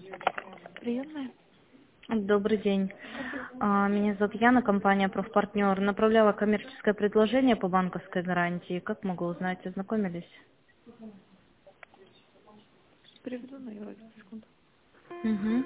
Приемная? Добрый день. Меня зовут Яна, компания «Профпартнер». Направляла коммерческое предложение по банковской гарантии. Как могу узнать, ознакомились? Переведу на евро, секунду. Угу.